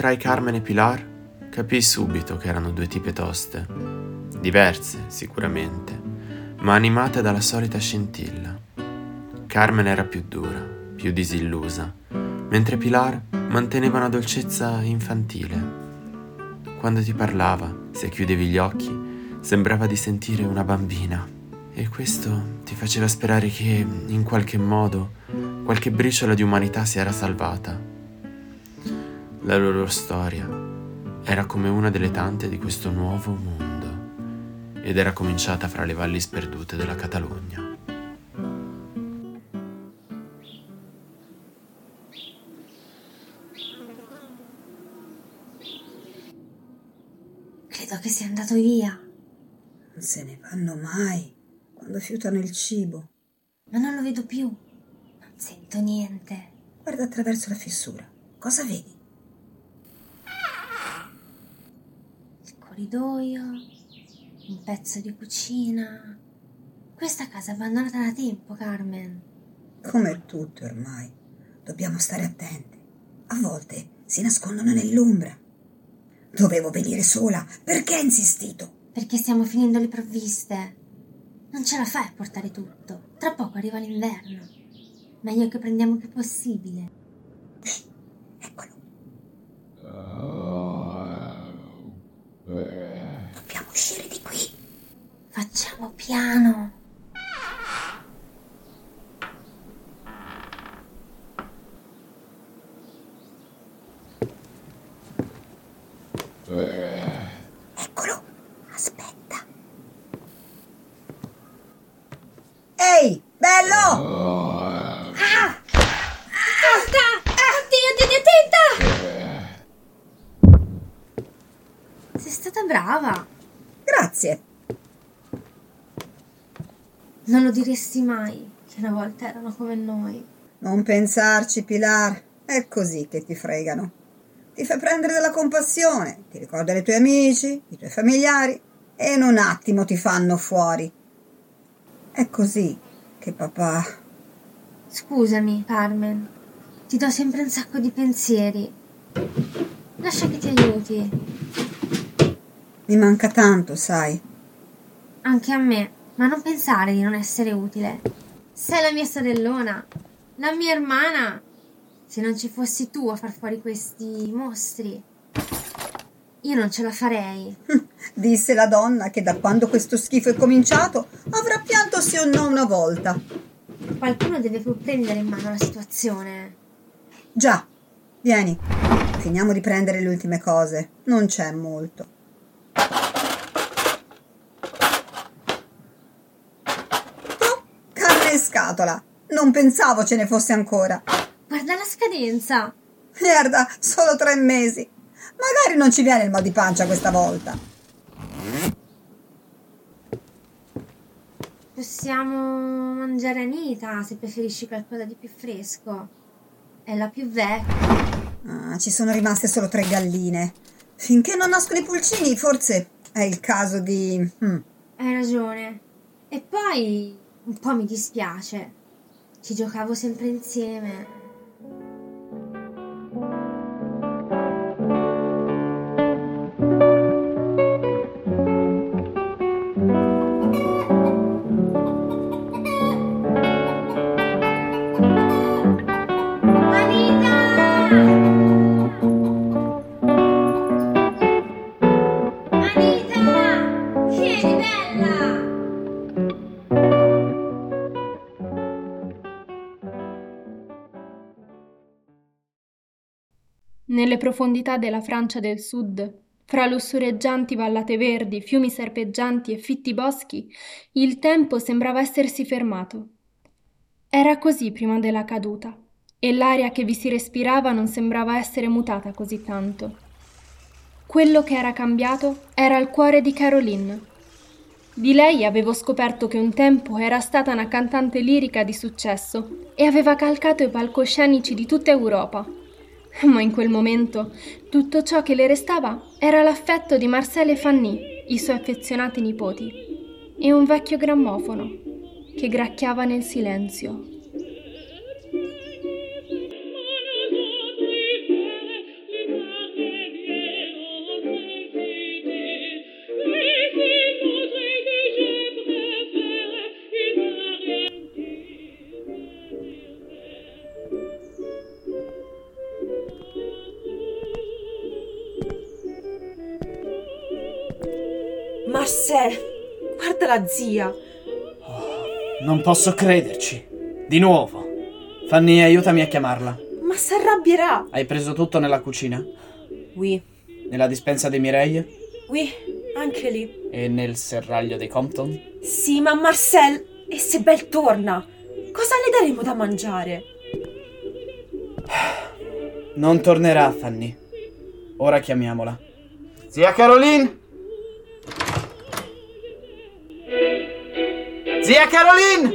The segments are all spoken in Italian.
incontrai Carmen e Pilar, capii subito che erano due tipe toste, diverse sicuramente, ma animate dalla solita scintilla. Carmen era più dura, più disillusa, mentre Pilar manteneva una dolcezza infantile. Quando ti parlava, se chiudevi gli occhi, sembrava di sentire una bambina, e questo ti faceva sperare che, in qualche modo, qualche briciola di umanità si era salvata. La loro storia era come una delle tante di questo nuovo mondo, ed era cominciata fra le valli sperdute della Catalogna. Credo che sia andato via. Non se ne vanno mai quando fiutano il cibo. Ma non lo vedo più. Non sento niente. Guarda attraverso la fessura. Cosa vedi? Il corridoio, un pezzo di cucina. Questa casa è abbandonata da tempo, Carmen. Come tutte ormai. Dobbiamo stare attenti. A volte si nascondono nell'ombra. Dovevo venire sola. Perché hai insistito? Perché stiamo finendo le provviste. Non ce la fai a portare tutto. Tra poco arriva l'inverno. Meglio che prendiamo il più possibile. Eccolo. Dobbiamo uscire di qui. Facciamo piano. Eccolo. Aspetta. Ehi, bello! Oddio, attenta! Sei stata brava. Grazie. Non lo diresti mai che una volta erano come noi. Non pensarci, Pilar. È così che ti fregano. Ti fai prendere dalla compassione, ti ricordano i tuoi amici, i tuoi familiari e in un attimo ti fanno fuori. È così che papà... Scusami, Carmen. Ti do sempre un sacco di pensieri. Lascia che ti aiuti. Mi manca tanto, sai. Anche a me, ma non pensare di non essere utile. Sei la mia sorellona, la mia hermana. Se non ci fossi tu a far fuori questi mostri, io non ce la farei. Disse la donna che da quando questo schifo è cominciato avrà pianto sì o no una volta. Qualcuno deve pur prendere in mano la situazione. Già, vieni, finiamo di prendere le ultime cose. Non c'è molto. Oh, carne in scatola. Non pensavo ce ne fosse ancora. Guarda la scadenza. Merda, solo 3 mesi. Magari non ci viene il mal di pancia questa volta. Possiamo mangiare Anita se preferisci qualcosa di più fresco. È la più vecchia. Ci sono rimaste solo 3 galline. Finché non nascono i pulcini, forse è il caso di... Hai ragione. E poi un po' mi dispiace. Ci giocavo sempre insieme. Nelle profondità della Francia del Sud, fra lussureggianti vallate verdi, fiumi serpeggianti e fitti boschi, il tempo sembrava essersi fermato. Era così prima della caduta, e l'aria che vi si respirava non sembrava essere mutata così tanto. Quello che era cambiato era il cuore di Caroline. Di lei avevo scoperto che un tempo era stata una cantante lirica di successo e aveva calcato i palcoscenici di tutta Europa. Ma in quel momento tutto ciò che le restava era l'affetto di Marcel e Fanny, i suoi affezionati nipoti, e un vecchio grammofono che gracchiava nel silenzio. Marcel, guarda la zia. Non posso crederci. Di nuovo. Fanny, aiutami a chiamarla. Ma si arrabbierà. Hai preso tutto nella cucina? Oui. Nella dispensa dei Mireille? Oui, anche lì. E nel serraglio dei Compton? Sì, ma Marcel, e se Belle torna? Cosa le daremo da mangiare? Non tornerà, Fanny. Ora chiamiamola. Zia Caroline! Zia Caroline!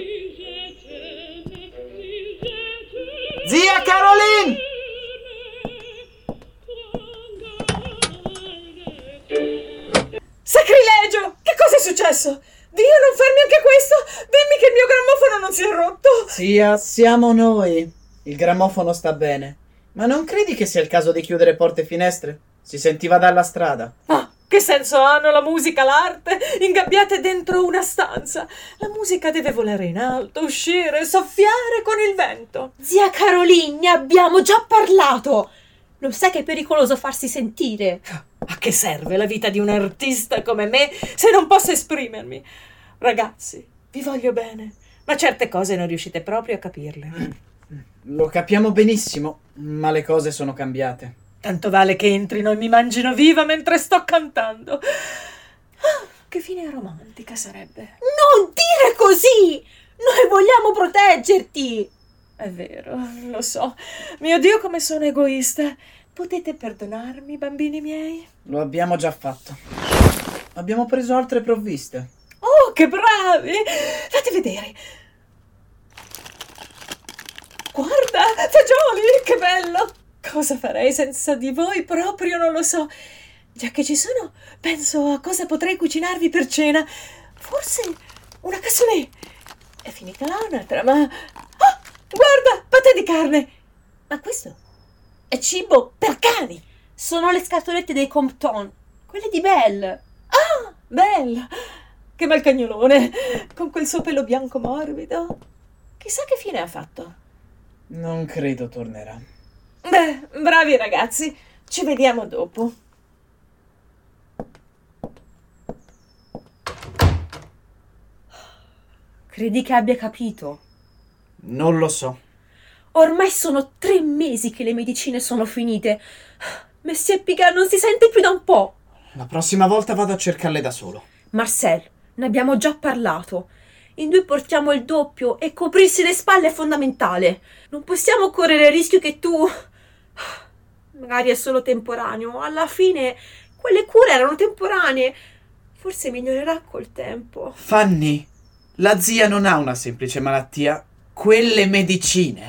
Zia Caroline! Sacrilegio! Che cosa è successo? Dio, non farmi anche questo! Dimmi che il mio grammofono non si è rotto! Zia, siamo noi. Il grammofono sta bene. Ma non credi che sia il caso di chiudere porte e finestre? Si sentiva dalla strada. Ah, che senso hanno la musica, l'arte, ingabbiate dentro una stanza? La musica deve volare in alto, uscire, soffiare con il vento. Zia Caroline, ne abbiamo già parlato! Lo sai che è pericoloso farsi sentire? A che serve la vita di un artista come me se non posso esprimermi? Ragazzi, vi voglio bene, ma certe cose non riuscite proprio a capirle. Lo capiamo benissimo, ma le cose sono cambiate. Tanto vale che entrino e mi mangino viva mentre sto cantando. Ah, che fine romantica sarebbe. Non dire così! Noi vogliamo proteggerti! È vero, lo so. Mio Dio, come sono egoista. Potete perdonarmi, bambini miei? Lo abbiamo già fatto. Abbiamo preso altre provviste. Oh, che bravi! Fate vedere. Guarda, fagioli, che bello! Cosa farei senza di voi? Proprio non lo so. Già che ci sono, penso a cosa potrei cucinarvi per cena. Forse una cassonè. È finita là un'altra, ma... Ah, guarda, patè di carne. Ma questo è cibo per cani. Sono le scatolette dei Compton, quelle di Belle. Ah, Belle! Che bel cagnolone, con quel suo pelo bianco morbido. Chissà che fine ha fatto. Non credo tornerà. Beh, bravi ragazzi, ci vediamo dopo. Credi che abbia capito? Non lo so. Ormai sono 3 mesi che le medicine sono finite. Messie Picard non si sente più da un po'. La prossima volta vado a cercarle da solo. Marcel, ne abbiamo già parlato. In 2 portiamo il doppio e coprirsi le spalle è fondamentale. Non possiamo correre il rischio che tu... Magari è solo temporaneo. Alla fine quelle cure erano temporanee. Forse migliorerà col tempo. Fanny, la zia non ha una semplice malattia. Quelle medicine.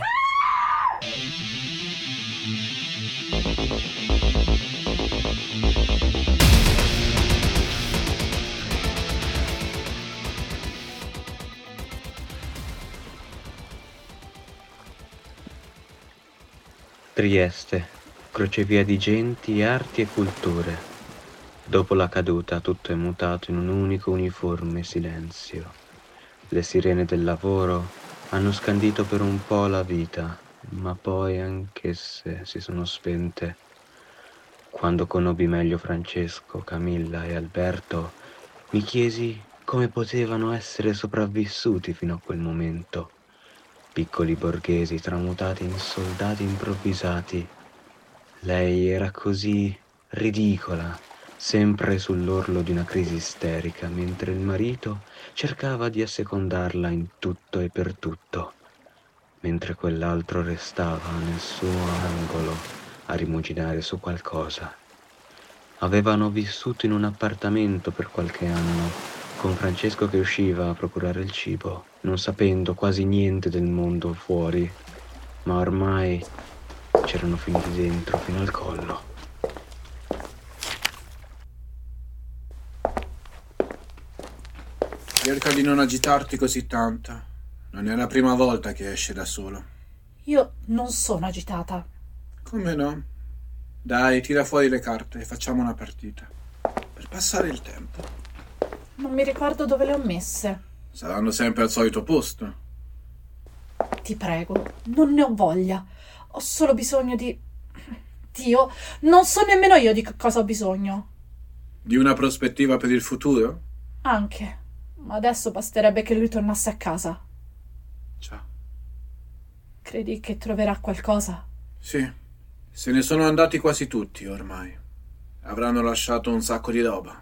Trieste, crocevia di genti, arti e culture. Dopo la caduta tutto è mutato in un unico uniforme silenzio. Le sirene del lavoro hanno scandito per un po' la vita, ma poi anch'esse si sono spente. Quando conobbi meglio Francesco, Camilla e Alberto, mi chiesi come potevano essere sopravvissuti fino a quel momento. Piccoli borghesi tramutati in soldati improvvisati. Lei era così ridicola, sempre sull'orlo di una crisi isterica, mentre il marito cercava di assecondarla in tutto e per tutto, mentre quell'altro restava nel suo angolo a rimuginare su qualcosa. Avevano vissuto in un appartamento per qualche anno, con Francesco che usciva a procurare il cibo, non sapendo quasi niente del mondo fuori, ma ormai c'erano finiti dentro fino al collo. Cerca di non agitarti così tanto. Non è la prima volta che esci da solo. Io non sono agitata. Come no? Dai, tira fuori le carte e facciamo una partita. Per passare il tempo. Non mi ricordo dove le ho messe. Saranno sempre al solito posto. Ti prego, non ne ho voglia. Ho solo bisogno di... Dio, non so nemmeno io di che cosa ho bisogno. Di una prospettiva per il futuro? Anche. Ma adesso basterebbe che lui tornasse a casa. Già. Credi che troverà qualcosa? Sì. Se ne sono andati quasi tutti ormai. Avranno lasciato un sacco di roba.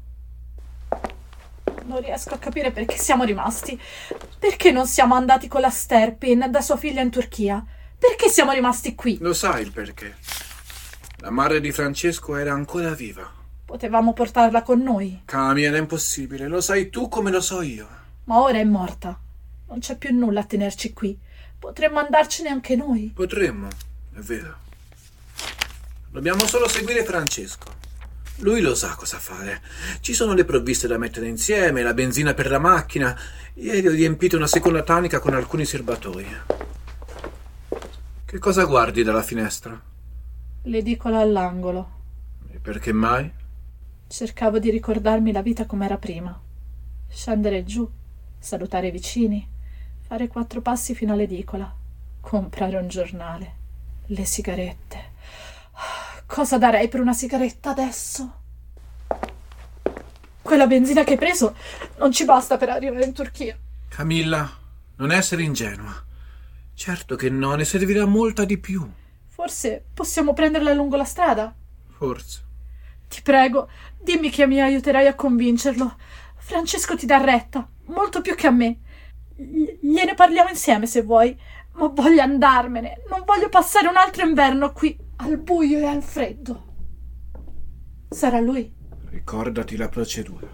Non riesco a capire perché siamo rimasti. Perché non siamo andati con la Sterpin da sua figlia in Turchia? Perché siamo rimasti qui? Lo sai il perché? La madre di Francesco era ancora viva. Potevamo portarla con noi. Cami, era impossibile. Lo sai tu come lo so io. Ma ora è morta. Non c'è più nulla a tenerci qui. Potremmo andarcene anche noi. Potremmo, è vero. Dobbiamo solo seguire Francesco. Lui lo sa cosa fare. Ci sono le provviste da mettere insieme, la benzina per la macchina. Ieri ho riempito una seconda tanica con alcuni serbatoi. Che cosa guardi dalla finestra? L'edicola all'angolo. E perché mai? Cercavo di ricordarmi la vita com'era prima. Scendere giù, salutare i vicini, fare 4 passi fino all'edicola, comprare un giornale, le sigarette. Cosa darei per una sigaretta adesso? Quella benzina che hai preso non ci basta per arrivare in Turchia. Camilla, non essere ingenua. Certo che no, ne servirà molta di più. Forse possiamo prenderla lungo la strada? Forse. Ti prego, dimmi che mi aiuterai a convincerlo. Francesco ti dà retta, molto più che a me. Gliene parliamo insieme se vuoi, ma voglio andarmene. Non voglio passare un altro inverno qui, al buio e al freddo. Sarà lui. Ricordati la procedura.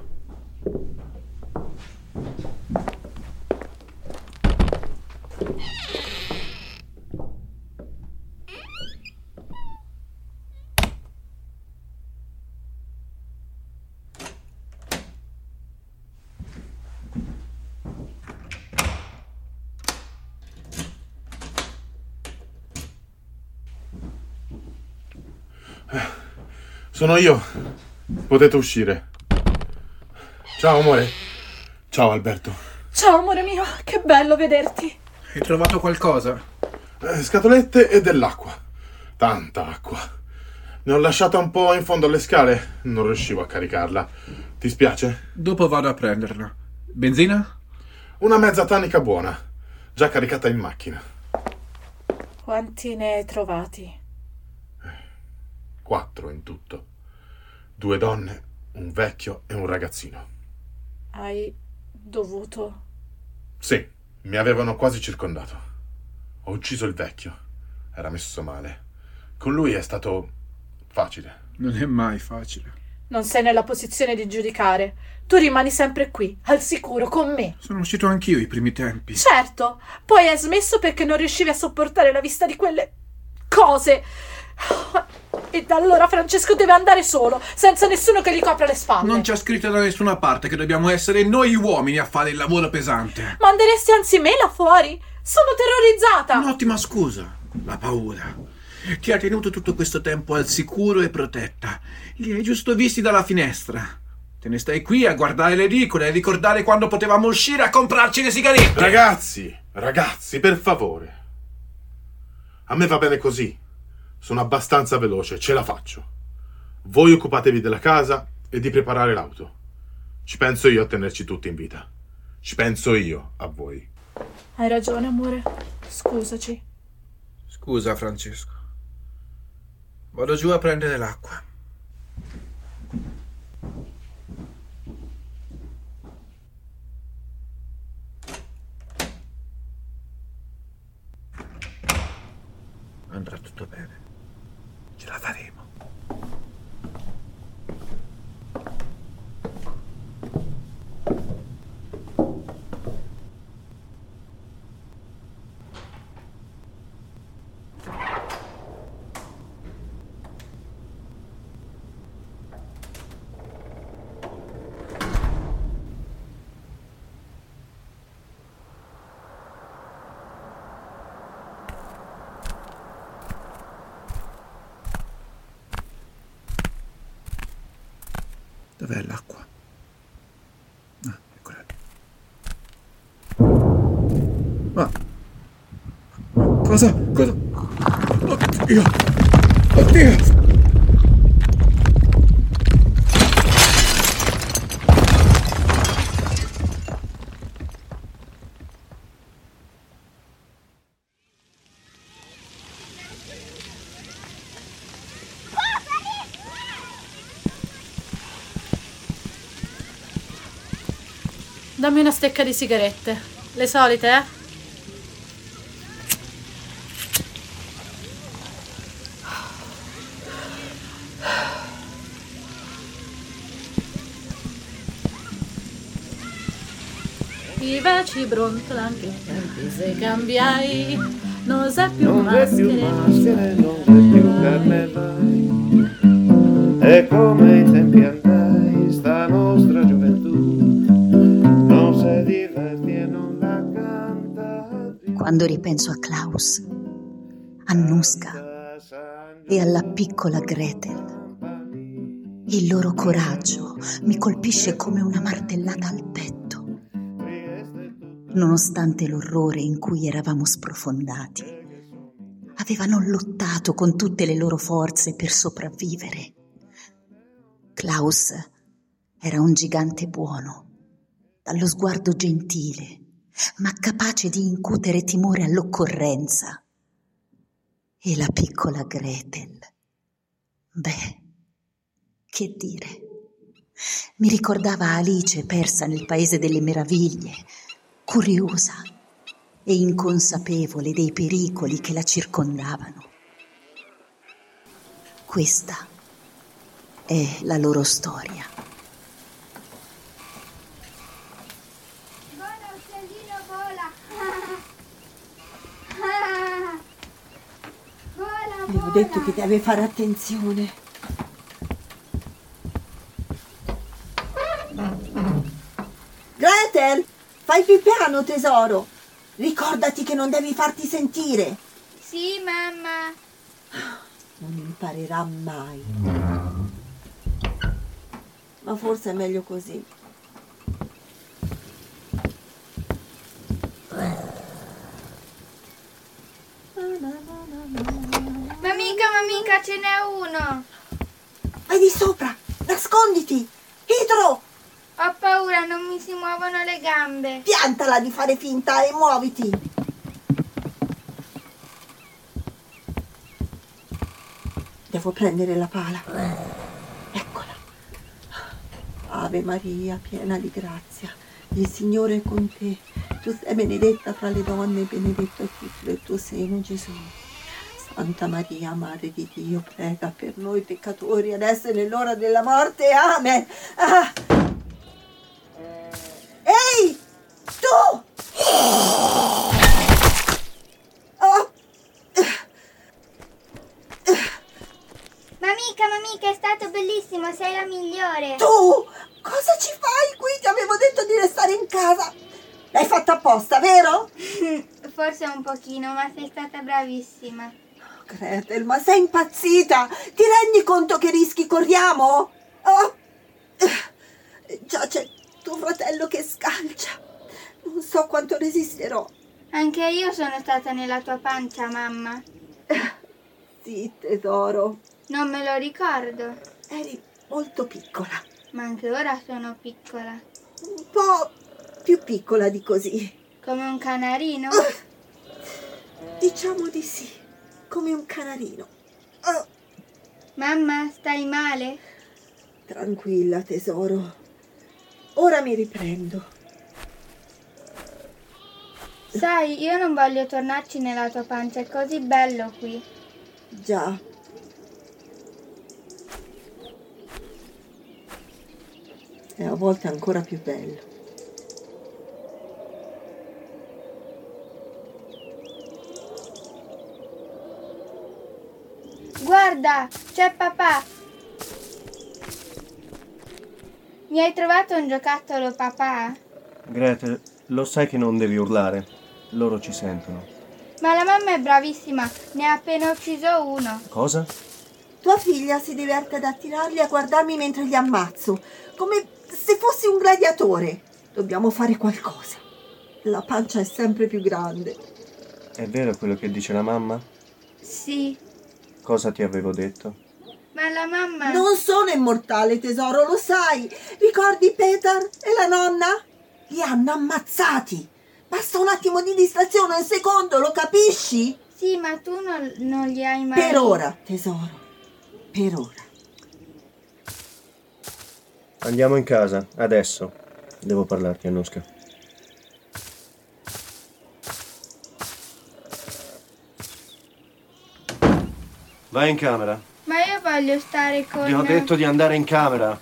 Sono io. Potete uscire. Ciao amore. Ciao Alberto. Ciao amore mio, che bello vederti. Hai trovato qualcosa? Scatolette e dell'acqua. Tanta acqua. Ne ho lasciata un po' in fondo alle scale. Non riuscivo a caricarla. Ti spiace? Dopo vado a prenderla. Benzina? Una mezza tanica buona. Già caricata in macchina. Quanti ne hai trovati? 4 in tutto. 2 donne, un vecchio e un ragazzino. Hai dovuto... Sì, mi avevano quasi circondato. Ho ucciso il vecchio. Era messo male. Con lui è stato facile. Non è mai facile. Non sei nella posizione di giudicare. Tu rimani sempre qui, al sicuro, con me. Sono uscito anch'io i primi tempi. Certo, poi hai smesso perché non riuscivi a sopportare la vista di quelle cose. E da allora Francesco deve andare solo, senza nessuno che gli copra le spalle. Non c'è scritto da nessuna parte che dobbiamo essere noi uomini a fare il lavoro pesante. Manderesti anzi me là fuori? Sono terrorizzata. Un'ottima scusa, la paura. Ti ha tenuto tutto questo tempo al sicuro e protetta. Li hai giusto visti dalla finestra. Te ne stai qui a guardare le edicole e ricordare quando potevamo uscire a comprarci le sigarette. Ragazzi, per favore. A me va bene così. Sono abbastanza veloce, ce la faccio. Voi occupatevi della casa e di preparare l'auto. Ci penso io a tenerci tutti in vita. Ci penso io a voi. Hai ragione, amore. Scusaci. Scusa, Francesco. Vado giù a prendere l'acqua. Andrà tutto bene. Ce la faremo. Dov'è l'acqua? Ah, eccola lì. Ma... Cosa? Oddio! Oddio! Dammi una stecca di sigarette. Le solite, eh? I veci brontola anche se cambiai, non sei più maschere, non sei più carnevale. È come i tempi andai, sta nostra gioventù, non si diverti e non la canta. Quando ripenso a Klaus, a Nuska e alla piccola Gretel, il loro coraggio mi colpisce come una martellata al petto. Nonostante l'orrore in cui eravamo sprofondati, avevano lottato con tutte le loro forze per sopravvivere. Klaus era un gigante buono, dallo sguardo gentile, ma capace di incutere timore all'occorrenza. E la piccola Gretel, beh, che dire. Mi ricordava Alice persa nel paese delle meraviglie, curiosa e inconsapevole dei pericoli che la circondavano. Questa è la loro storia. Vola, uccellino, vola! Vola, Le ho detto che deve fare attenzione. Gretel, fai più piano, tesoro. Ricordati che non devi farti sentire. Sì, mamma. Non imparerà mai. Ma forse è meglio così. Mamica, ce n'è uno. Vai di sopra, nasconditi. Idro, Ho paura, non mi si muovono le gambe. piantala di fare finta e muoviti. Devo prendere la pala. Eccola. Ave Maria, piena di grazia, il Signore è con te. Tu sei benedetta fra le donne e benedetto è il frutto del tuo seno, Gesù. Santa Maria, Madre di Dio, prega per noi peccatori, adesso è nell'ora della morte. Amen. Ah. Ehi, tu! Oh. Mamica, è stato bellissimo, sei la migliore. Tu? Cosa ci fai qui? Ti avevo detto di restare in casa. L'hai fatta apposta, vero? Forse un pochino, ma sei stata bravissima. Gretel, ma sei impazzita? Ti rendi conto che rischi corriamo? Oh. Già c'è tuo fratello che scalcia. Non so quanto resisterò. Anche io sono stata nella tua pancia, mamma. Sì, tesoro. Non me lo ricordo. Eri molto piccola. Ma anche ora sono piccola. Un po' più piccola di così. Come un canarino? Diciamo di sì. Come un canarino. Oh. Mamma, stai male? Tranquilla, tesoro. Ora mi riprendo. Sai, io non voglio tornarci nella tua pancia, è così bello qui. Già. E a volte ancora più bello. Guarda, c'è papà. Mi hai trovato un giocattolo, papà? Gretel, lo sai che non devi urlare. Loro ci sentono. Ma la mamma è bravissima, ne ha appena ucciso uno. Cosa? Tua figlia si diverte ad attirarli a guardarmi mentre li ammazzo, come se fossi un gladiatore. Dobbiamo fare qualcosa. La pancia è sempre più grande. È vero quello che dice la mamma? Sì. Cosa ti avevo detto? Ma la mamma... Non sono immortale, tesoro, lo sai. Ricordi Peter e la nonna? Li hanno ammazzati. Basta un attimo di distrazione, un secondo, lo capisci? Sì, ma tu non li hai mai... Per ora, tesoro. Per ora. Andiamo in casa, adesso. Devo parlarti, Anushka. Vai in camera. Ma io voglio stare con... Ti ho detto di andare in camera.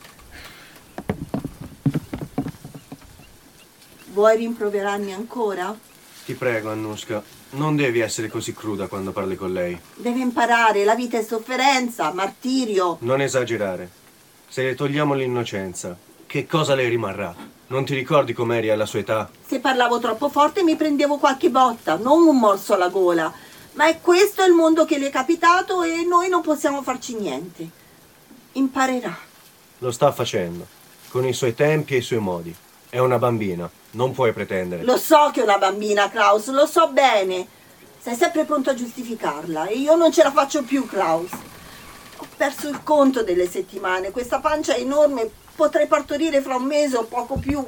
Vuoi rimproverarmi ancora? Ti prego, Annushka, non devi essere così cruda quando parli con lei. Deve imparare, la vita è sofferenza, martirio. Non esagerare. Se le togliamo l'innocenza, che cosa le rimarrà? Non ti ricordi com'eri alla sua età? Se parlavo troppo forte mi prendevo qualche botta, non un morso alla gola. Ma è questo il mondo che le è capitato e noi non possiamo farci niente. Imparerà. Lo sta facendo, con i suoi tempi e i suoi modi. È una bambina, non puoi pretendere. Lo so che è una bambina, Klaus, lo so bene. Sei sempre pronto a giustificarla e io non ce la faccio più, Klaus. Ho perso il conto delle settimane, questa pancia è enorme, potrei partorire fra un mese o poco più.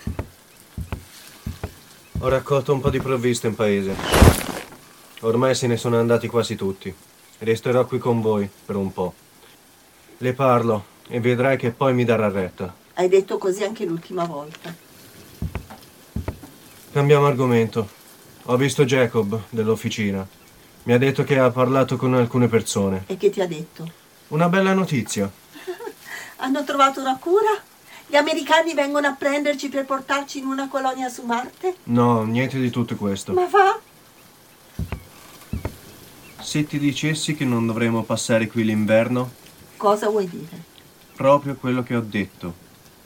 Ho raccolto un po' di provviste in paese. Ormai se ne sono andati quasi tutti. Resterò qui con voi per un po'. Le parlo e vedrai che poi mi darà retta. Hai detto così anche l'ultima volta. Cambiamo argomento. Ho visto Jacob dell'officina. Mi ha detto che ha parlato con alcune persone. E che ti ha detto? Una bella notizia. Hanno trovato una cura? Gli americani vengono a prenderci per portarci in una colonia su Marte? No, niente di tutto questo. Ma va? Se ti dicessi che non dovremo passare qui l'inverno? Cosa vuoi dire? Proprio quello che ho detto.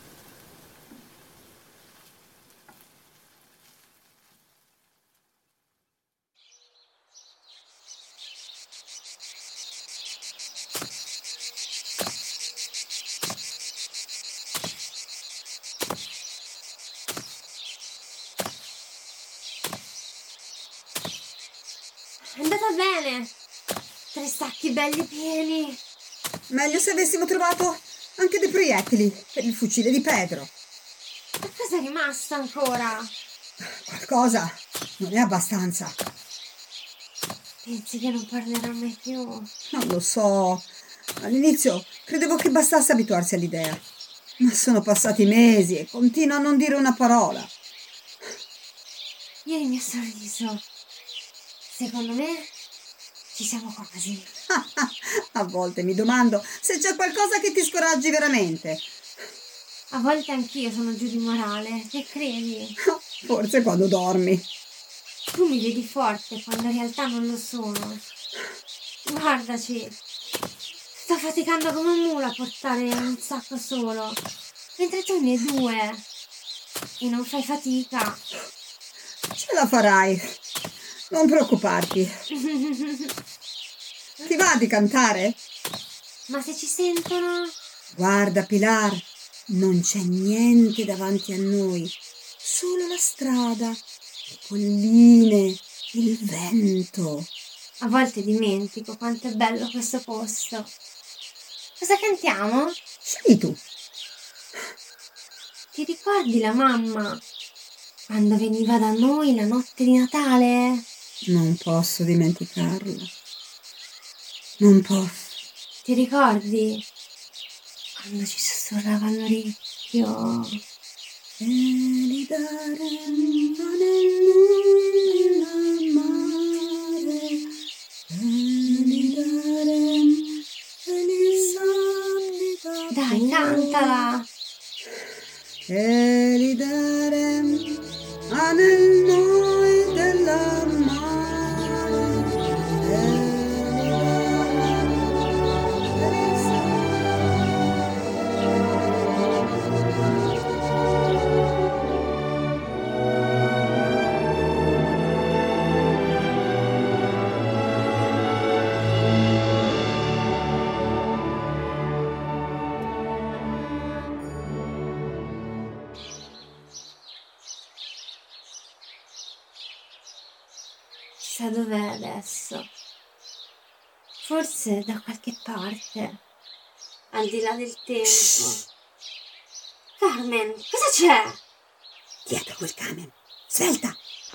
È andata bene. 3 sacchi belli pieni. Meglio se avessimo trovato anche dei proiettili per il fucile di Pedro. Ma cosa è rimasto ancora? Qualcosa non è abbastanza. Pensi che non parlerà mai più? Non lo so. All'inizio credevo che bastasse abituarsi all'idea. Ma sono passati mesi e continua a non dire una parola. Ieri mi ha sorriso. Secondo me ci siamo quasi. A volte mi domando se c'è qualcosa che ti scoraggi veramente. A volte anch'io sono giù di morale. Che credi? Forse quando dormi. Tu mi vedi forte quando in realtà non lo sono. Guardaci. Sto faticando come un mulo a portare un sacco solo. Mentre tu ne hai 2. E non fai fatica. Ce la farai. Non preoccuparti. Ti va di cantare? Ma se ci sentono? Guarda, Pilar, non c'è niente davanti a noi. Solo la strada, le colline, il vento. A volte dimentico quanto è bello questo posto. Cosa cantiamo? Scegli tu. Ti ricordi la mamma? Quando veniva da noi la notte di Natale? Non posso dimenticarla. Non posso. Ti ricordi? Quando ci sussurrava all'orecchio. Dai, cantala! Elidarem anel noi della Chissà dov'è adesso. Forse da qualche parte, al di là del tempo. Carmen, cosa c'è? Dietro quel camion. Svelta!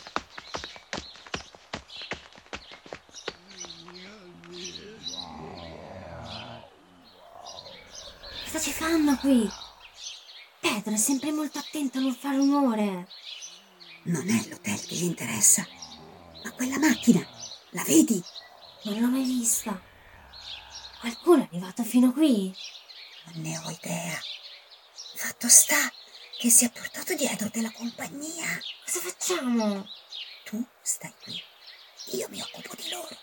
Cosa ci fanno qui? Pedro è sempre molto attento a non fare rumore. Non è l'hotel che gli interessa, ma quella macchina, la vedi? Non l'ho mai vista. Qualcuno è arrivato fino qui? Non ne ho idea. Fatto sta che si è portato dietro della compagnia. Cosa facciamo? Tu stai qui. Io mi occupo di loro.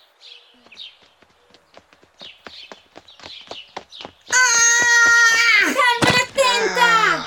Carmen, attenta!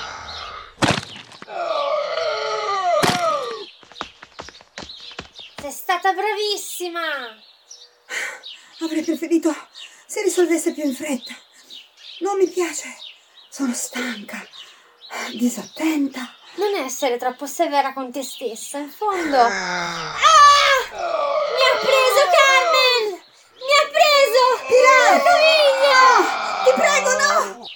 Sei stata bravissima! Avrei preferito se risolvesse più in fretta. Non mi piace. Sono stanca, disattenta. Non essere troppo severa con te stessa, in fondo. Ah! Mi ha preso, Carmen! Mi ha preso! Pilar! Ti prego, no!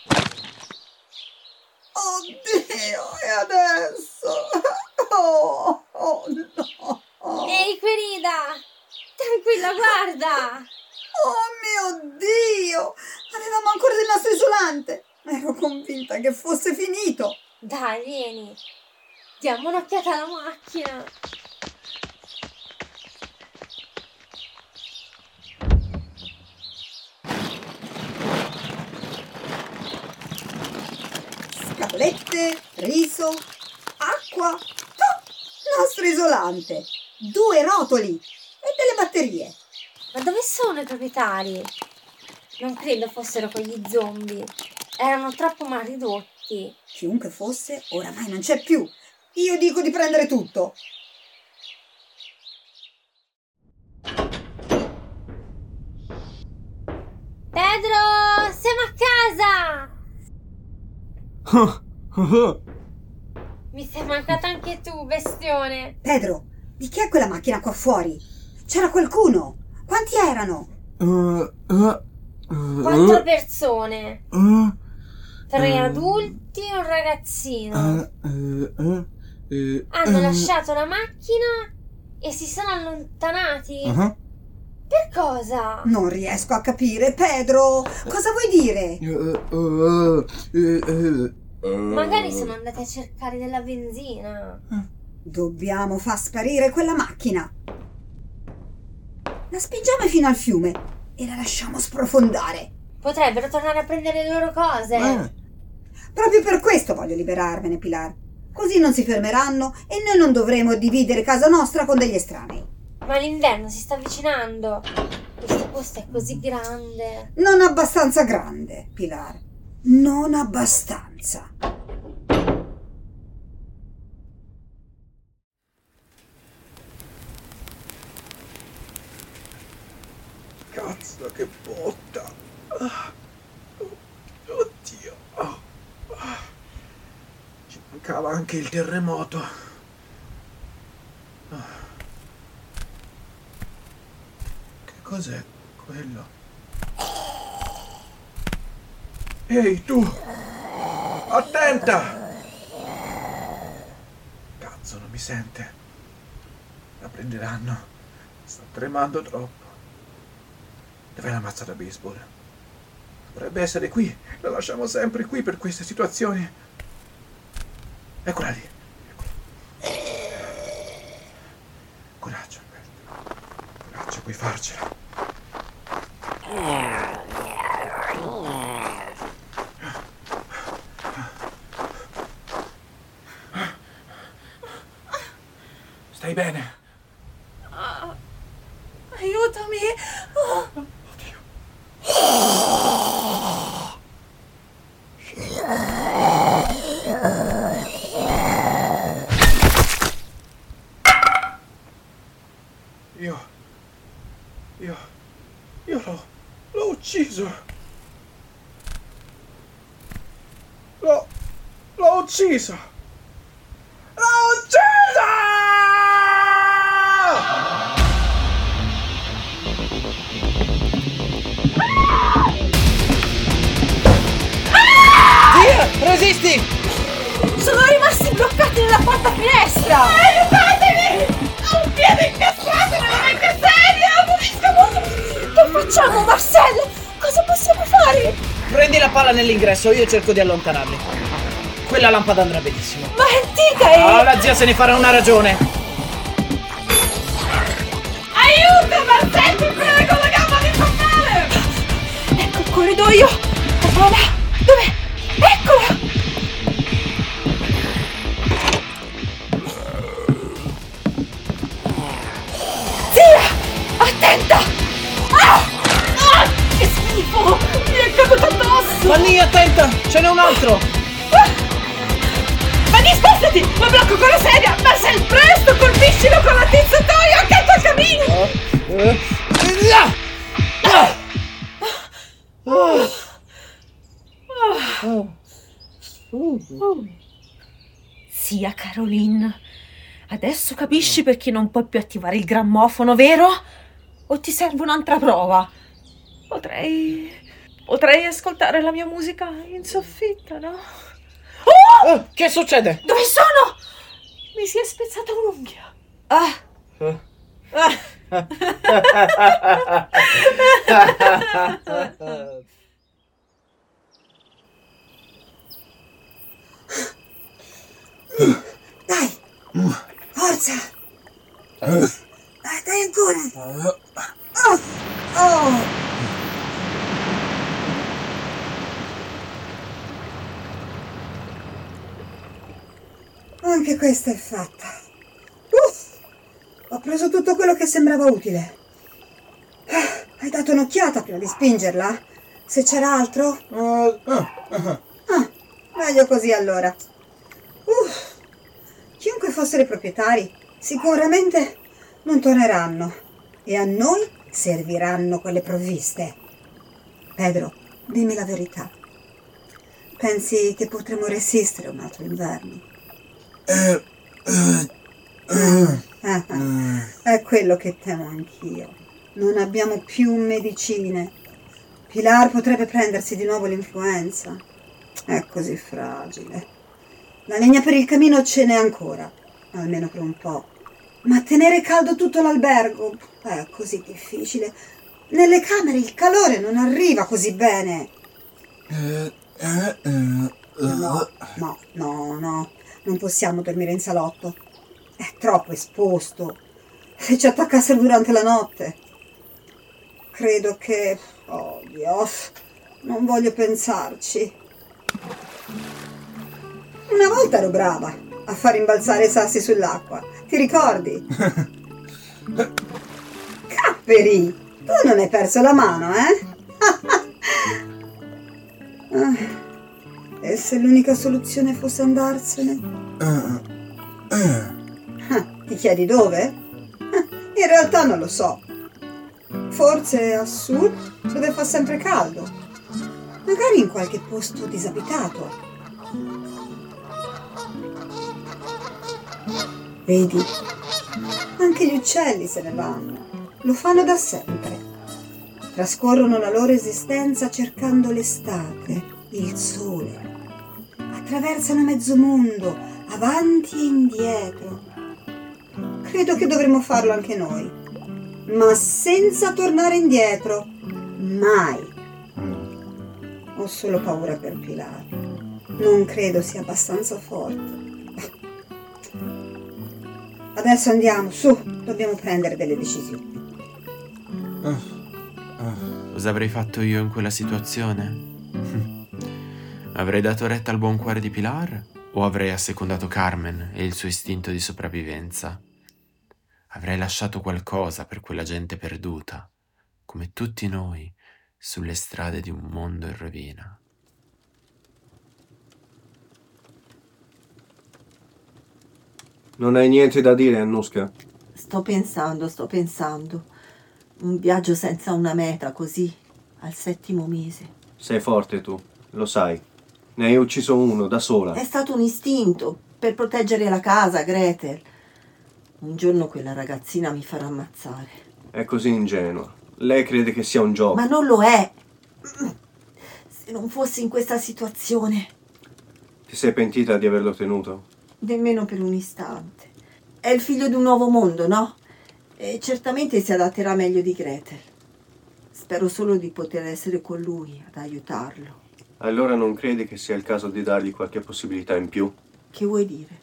Oddio, e adesso? Oh no! Ehi, Querida! Tranquilla, guarda! Oh mio Dio! Avevamo ancora del nostro isolante! Ero convinta che fosse finito! Dai, vieni! Diamo un'occhiata alla macchina! Scatolette, riso, acqua, nostro isolante, 2 rotoli e delle batterie. Ma dove sono i proprietari? Non credo fossero quegli zombie. Erano troppo mal ridotti. Chiunque fosse, oramai non c'è più. Io dico di prendere tutto. Pedro, siamo a casa! Mi sei mancato anche tu, bestione. Pedro, di chi è quella macchina qua fuori? C'era qualcuno. Quanti erano? 4 persone. 3 adulti e un ragazzino. Hanno lasciato la macchina e si sono allontanati. Per cosa? Non riesco a capire, Pedro. Cosa vuoi dire? Magari sono andati a cercare della benzina. Dobbiamo far sparire quella macchina. La spingiamo fino al fiume e la lasciamo sprofondare. Potrebbero tornare a prendere le loro cose. Proprio per questo voglio liberarmene, Pilar. Così non si fermeranno e noi non dovremo dividere casa nostra con degli estranei. Ma l'inverno si sta avvicinando. Questo posto è così grande. Non abbastanza grande, Pilar. Non abbastanza. Cazzo, che botta! Oddio! Ci mancava anche il terremoto. Che cos'è quello? Ehi, tu! Attenta! Cazzo, non mi sente. La prenderanno. Sta tremando troppo. Dov'è la mazza da baseball? Dovrebbe essere qui. La lasciamo sempre qui per queste situazioni. Eccola lì. Coraggio, Alberto. Coraggio, puoi farcela. Stai bene? Aiutami! Io l'ho ucciso. L'ho ucciso. L'ho ucciso! Zia, resisti! Sono rimasti bloccati nella porta finestra! Aiutatemi! Ho un piede incastrato nella vecchia sedia! Morisco molto! Che facciamo, Marcel? Cosa possiamo fare? Prendi la palla nell'ingresso, io cerco di allontanarli. Quella lampada andrà benissimo. Ma è antica e... Ah, la zia se ne farà una ragione. Aiuto, Marcel, ti prego, la gamba mi fa male! Ecco le do io. Voilà. Dov'è? Eccola. Zia, attenta. Che schifo. Mi è caduto addosso. Vanni, attenta, ce n'è un altro. Vanni, spostati. Lo blocco con la sedia. Ma sei presto, colpiscilo con l'attizzatoio accanto al camino. Zia Caroline, adesso capisci perché non puoi più attivare il grammofono, vero? O ti serve un'altra prova? Potrei ascoltare la mia musica in soffitta, no? Che succede? Dove sono? Mi si è spezzata un'unghia. Dai, forza. Dai ancora. Oh. Anche questa è fatta. Ho preso tutto quello che sembrava utile. Hai dato un'occhiata prima di spingerla? Se c'era altro? Meglio così allora. Chiunque fossero i proprietari, sicuramente non torneranno. E a noi serviranno quelle provviste. Pedro, dimmi la verità. Pensi che potremo resistere un altro inverno? È quello che temo anch'io. Non abbiamo più medicine. Pilar potrebbe prendersi di nuovo l'influenza. È così fragile. La legna per il camino ce n'è ancora, almeno per un po'. Ma tenere caldo tutto l'albergo è così difficile. Nelle camere il calore non arriva così bene. No. Non possiamo dormire in salotto. È troppo esposto. Se ci attaccassero durante la notte. Credo che... Oh Dio, non voglio pensarci. Una volta ero brava a far rimbalzare i sassi sull'acqua. Ti ricordi? Capperi, tu non hai perso la mano, E se l'unica soluzione fosse andarsene? Ti chiedi dove? In realtà non lo so. Forse a sud, dove fa sempre caldo. Magari in qualche posto disabitato. Vedi? Anche gli uccelli se ne vanno. Lo fanno da sempre. Trascorrono la loro esistenza cercando l'estate, il sole. Attraversano mezzo mondo, avanti e indietro. Credo che dovremmo farlo anche noi, ma senza tornare indietro. Mai. Ho solo paura per Pilar. Non credo sia abbastanza forte. Adesso andiamo, su, dobbiamo prendere delle decisioni. Cosa avrei fatto io in quella situazione? Avrei dato retta al buon cuore di Pilar o avrei assecondato Carmen e il suo istinto di sopravvivenza? Avrei lasciato qualcosa per quella gente perduta, come tutti noi, sulle strade di un mondo in rovina. Non hai niente da dire, Annuska? Sto pensando. Un viaggio senza una meta, così, al 7° mese. Sei forte tu, lo sai. Ne hai ucciso uno, da sola. È stato un istinto, per proteggere la casa, Gretel. Un giorno quella ragazzina mi farà ammazzare. È così ingenua. Lei crede che sia un gioco. Ma non lo è. Se non fossi in questa situazione. Ti sei pentita di averlo tenuto? Nemmeno per un istante. È il figlio di un nuovo mondo, no? E certamente si adatterà meglio di Gretel. Spero solo di poter essere con lui ad aiutarlo. Allora non credi che sia il caso di dargli qualche possibilità in più? Che vuoi dire?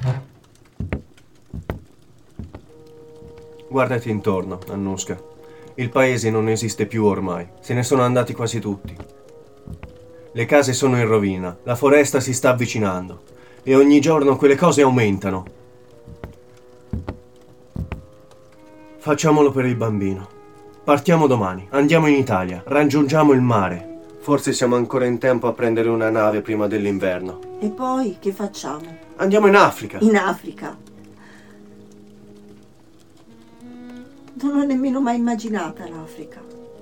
Guardati intorno, Annuska. Il paese non esiste più ormai, se ne sono andati quasi tutti. Le case sono in rovina, la foresta si sta avvicinando e ogni giorno quelle cose aumentano. Facciamolo per il bambino. Partiamo domani, andiamo in Italia, raggiungiamo il mare. Forse siamo ancora in tempo a prendere una nave prima dell'inverno. E poi che facciamo? Andiamo in Africa. In Africa? Non l'ho nemmeno mai immaginata l'Africa.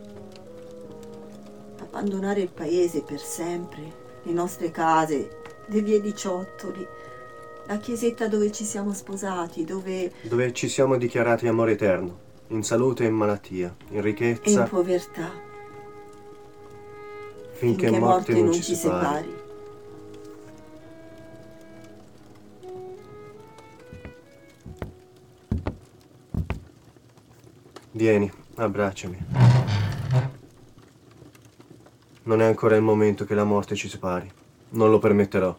Abbandonare il paese per sempre, le nostre case, le vie di ciottoli, la chiesetta dove ci siamo sposati, dove ci siamo dichiarati amore eterno, in salute e in malattia, in ricchezza e in povertà, finché morte non ci separi. Vieni, abbracciami. Non è ancora il momento che la morte ci separi. Non lo permetterò.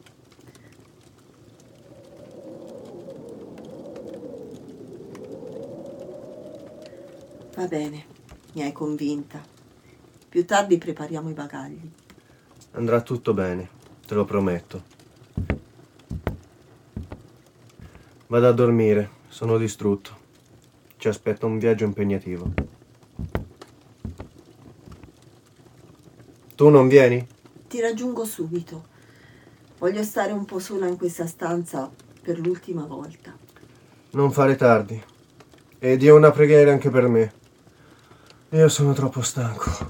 Va bene, mi hai convinta. Più tardi prepariamo i bagagli. Andrà tutto bene, te lo prometto. Vado a dormire, sono distrutto. Ci aspetta un viaggio impegnativo. Tu non vieni? Ti raggiungo subito. Voglio stare un po' sola in questa stanza per l'ultima volta. Non fare tardi. E Dio una preghiera anche per me. Io sono troppo stanco.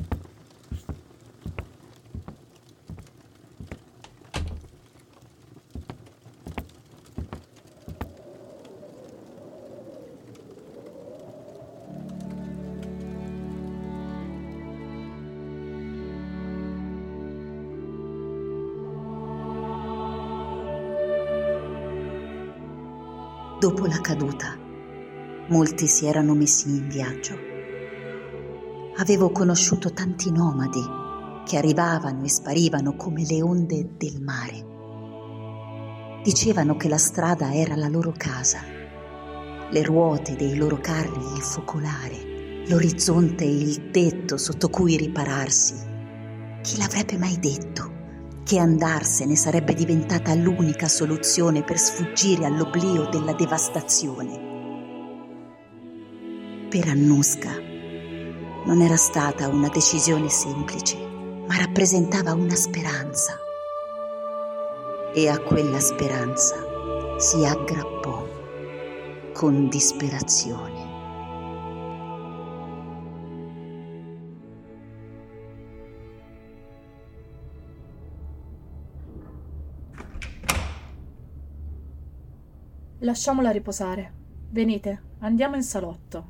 Dopo la caduta, molti si erano messi in viaggio. Avevo conosciuto tanti nomadi che arrivavano e sparivano come le onde del mare. Dicevano che la strada era la loro casa, le ruote dei loro carri il focolare, l'orizzonte il tetto sotto cui ripararsi. Chi l'avrebbe mai detto? Che andarsene sarebbe diventata l'unica soluzione per sfuggire all'oblio della devastazione. Per Annuska non era stata una decisione semplice, ma rappresentava una speranza. E a quella speranza si aggrappò con disperazione. Lasciamola riposare. Venite, andiamo in salotto.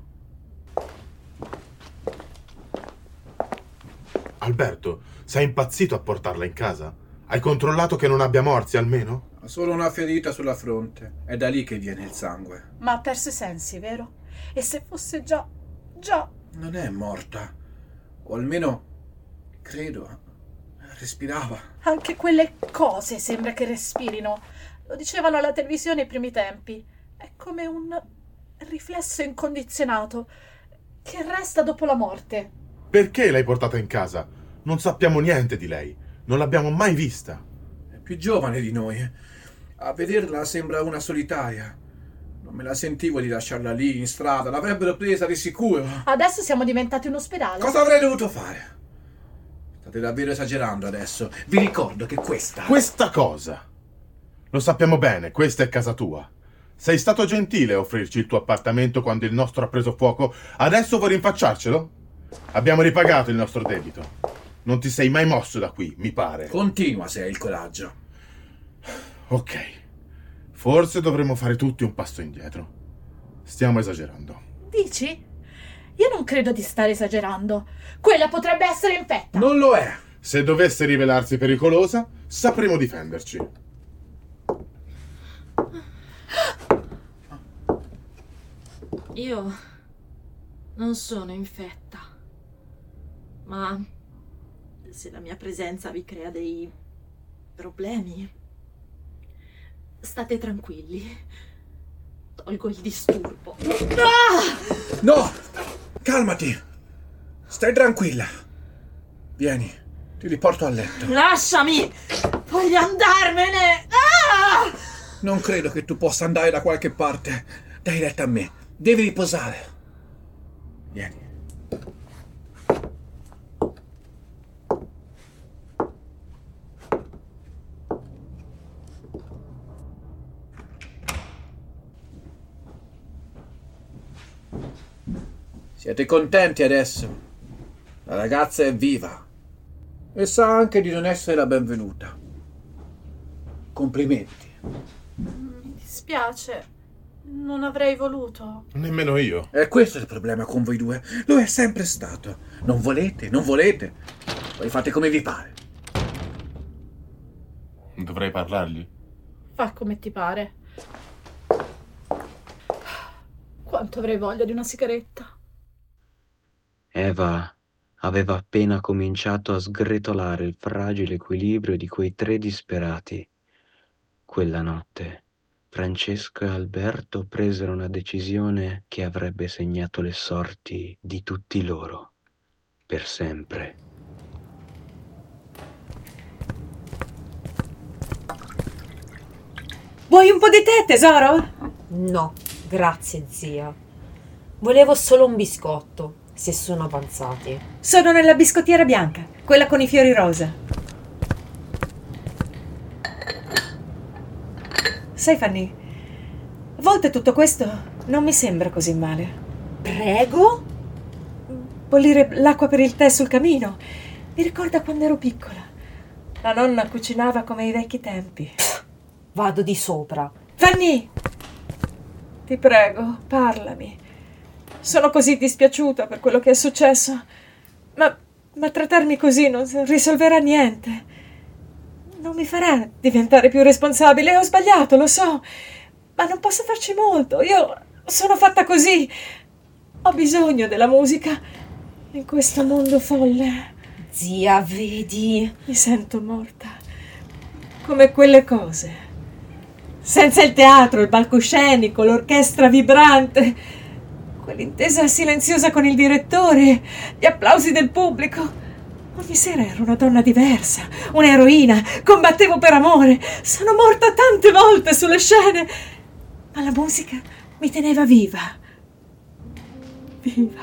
Alberto, sei impazzito a portarla in casa? Hai controllato che non abbia morsi almeno? Ha solo una ferita sulla fronte. È da lì che viene il sangue. Ma ha perso i sensi, vero? E se fosse già... Non è morta. O almeno, credo, respirava. Anche quelle cose sembra che respirino. Lo dicevano alla televisione ai primi tempi. È come un riflesso incondizionato che resta dopo la morte. Perché l'hai portata in casa? Non sappiamo niente di lei. Non l'abbiamo mai vista. È più giovane di noi. A vederla sembra una solitaria. Non me la sentivo di lasciarla lì, in strada. L'avrebbero presa di sicuro. Adesso siamo diventati un ospedale. Cosa avrei dovuto fare? State davvero esagerando adesso. Vi ricordo che questa... Questa cosa? Lo sappiamo bene, questa è casa tua. Sei stato gentile a offrirci il tuo appartamento quando il nostro ha preso fuoco. Adesso vuoi rinfacciarcelo? Abbiamo ripagato il nostro debito. Non ti sei mai mosso da qui, mi pare. Continua se hai il coraggio. Ok. Forse dovremmo fare tutti un passo indietro. Stiamo esagerando. Dici? Io non credo di stare esagerando. Quella potrebbe essere infetta. Non lo è. Se dovesse rivelarsi pericolosa, sapremo difenderci. Io non sono infetta, ma se la mia presenza vi crea dei problemi, state tranquilli. Tolgo il disturbo. No! Calmati. Stai tranquilla. Vieni, ti riporto a letto. Lasciami! Voglio andarmene! Ah! Non credo che tu possa andare da qualche parte. Dai retta a me. Devi riposare. Vieni. Siete contenti adesso? La ragazza è viva e sa anche di non essere la benvenuta. Complimenti. Mi dispiace. Non avrei voluto. Nemmeno io. E questo è il problema con voi due. Lo è sempre stato. Non volete. Poi fate come vi pare. Dovrei parlargli? Fa come ti pare. Quanto avrei voglia di una sigaretta. Eva aveva appena cominciato a sgretolare il fragile equilibrio di quei 3 disperati. Quella notte Francesco e Alberto presero una decisione che avrebbe segnato le sorti di tutti loro, per sempre. Vuoi un po' di tè, tesoro? No, grazie, zia. Volevo solo un biscotto, se sono avanzati. Sono nella biscottiera bianca, quella con i fiori rosa. Sai, Fanny, a volte tutto questo non mi sembra così male. Prego? Bollire l'acqua per il tè sul camino mi ricorda quando ero piccola. La nonna cucinava come ai vecchi tempi. Vado di sopra. Fanny! Ti prego, parlami. Sono così dispiaciuta per quello che è successo. Ma trattarmi così non risolverà niente. Non mi farà diventare più responsabile. Ho sbagliato, lo so. Ma non posso farci molto. Io sono fatta così. Ho bisogno della musica in questo mondo folle. Zia, vedi? Mi sento morta. Come quelle cose. Senza il teatro, il palcoscenico, l'orchestra vibrante, quell'intesa silenziosa con il direttore, gli applausi del pubblico. Ogni sera ero una donna diversa, un'eroina, combattevo per amore. Sono morta tante volte sulle scene, ma la musica mi teneva viva. Viva.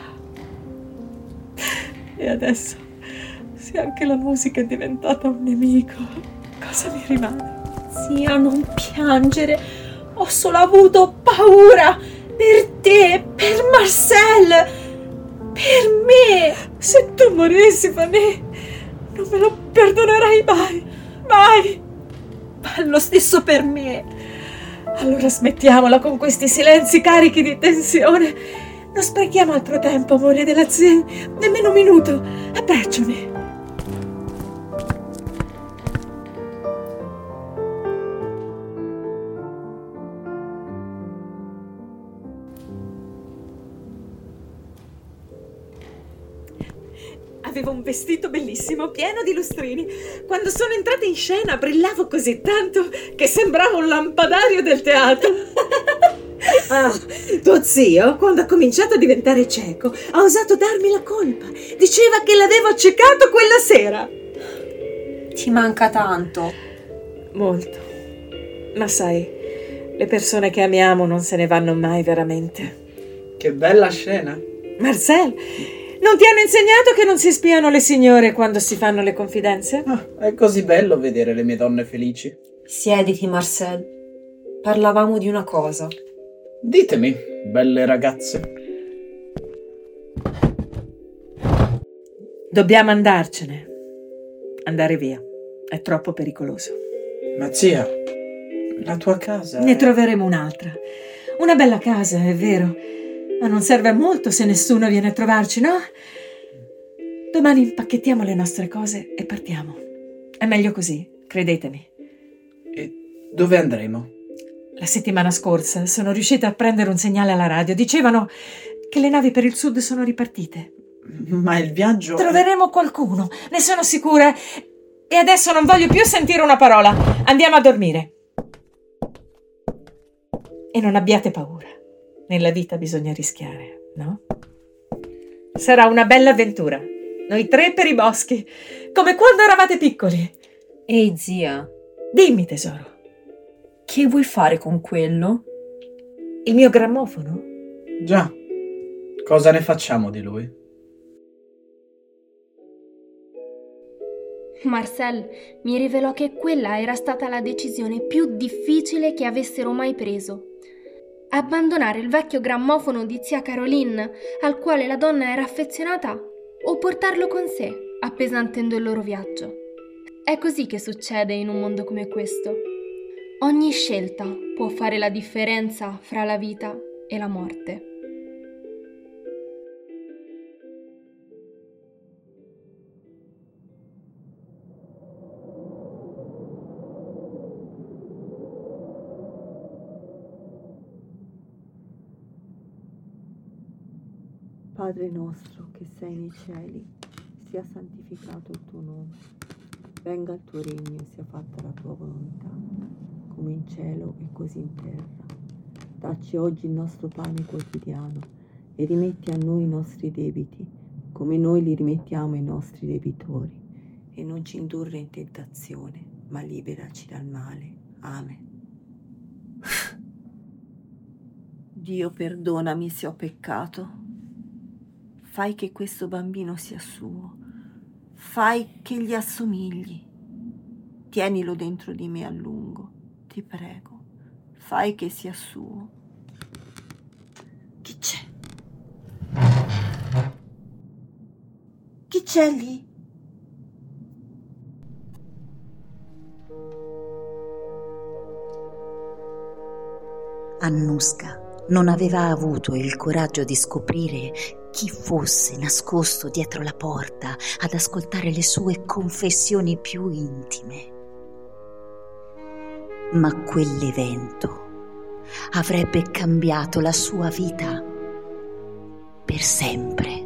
E adesso, se anche la musica è diventata un nemico, cosa mi rimane? Zia, non piangere. Ho solo avuto paura. Per te, per Marcel, per me. Se tu morissi, Fanny, non me lo perdonerai mai. Mai. Ma lo stesso per me. Allora smettiamola con questi silenzi carichi di tensione. Non sprechiamo altro tempo, amore della zia. Nemmeno un minuto. Abbracciami. Avevo un vestito bellissimo, pieno di lustrini. Quando sono entrata in scena brillavo così tanto che sembravo un lampadario del teatro. Tuo zio, quando ha cominciato a diventare cieco, ha osato darmi la colpa. Diceva che l'avevo accecato quella sera. Ti manca tanto. Molto. Ma sai, le persone che amiamo non se ne vanno mai veramente. Che bella scena. Marcel, non ti hanno insegnato che non si spiano le signore quando si fanno le confidenze? È così bello vedere le mie donne felici. Siediti, Marcel. Parlavamo di una cosa. Ditemi, belle ragazze. Dobbiamo andarcene. Andare via. È troppo pericoloso. Ma zia, la tua casa... Ne troveremo un'altra. Una bella casa, è vero. Ma non serve a molto se nessuno viene a trovarci, no? Domani impacchettiamo le nostre cose e partiamo. È meglio così, credetemi. E dove andremo? La settimana scorsa sono riuscita a prendere un segnale alla radio. Dicevano che le navi per il sud sono ripartite. Ma il viaggio... Troveremo qualcuno, ne sono sicura. E adesso non voglio più sentire una parola. Andiamo a dormire. E non abbiate paura. Nella vita bisogna rischiare, no? Sarà una bella avventura. Noi 3 per i boschi, come quando eravate piccoli. Ehi, zia. Dimmi, tesoro. Che vuoi fare con quello? Il mio grammofono? Già. Cosa ne facciamo di lui? Marcel mi rivelò che quella era stata la decisione più difficile che avessero mai preso. Abbandonare il vecchio grammofono di zia Caroline, al quale la donna era affezionata, o portarlo con sé, appesantendo il loro viaggio. È così che succede in un mondo come questo. Ogni scelta può fare la differenza fra la vita e la morte. Padre nostro che sei nei cieli, sia santificato il tuo nome. Venga il tuo regno e sia fatta la tua volontà, come in cielo e così in terra. Dacci oggi il nostro pane quotidiano e rimetti a noi i nostri debiti, come noi li rimettiamo ai nostri debitori. E non ci indurre in tentazione, ma liberaci dal male. Amen. Dio, perdonami se ho peccato. Fai che questo bambino sia suo. Fai che gli assomigli. Tienilo dentro di me a lungo, ti prego. Fai che sia suo. Chi c'è? Chi c'è lì? Annuska non aveva avuto il coraggio di scoprire chi fosse nascosto dietro la porta ad ascoltare le sue confessioni più intime. Ma quell'evento avrebbe cambiato la sua vita per sempre.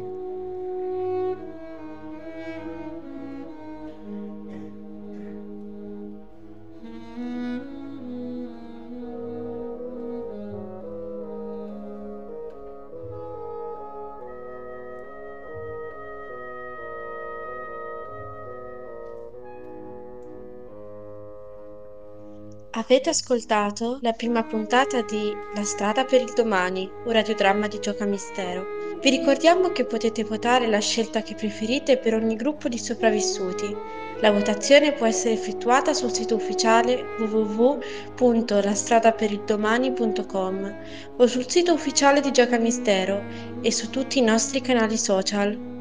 Avete ascoltato la prima puntata di La strada per il domani, un radiodramma di Gioca Mistero. Vi ricordiamo che potete votare la scelta che preferite per ogni gruppo di sopravvissuti. La votazione può essere effettuata sul sito ufficiale www.lastradaperildomani.com o sul sito ufficiale di Gioca Mistero e su tutti i nostri canali social.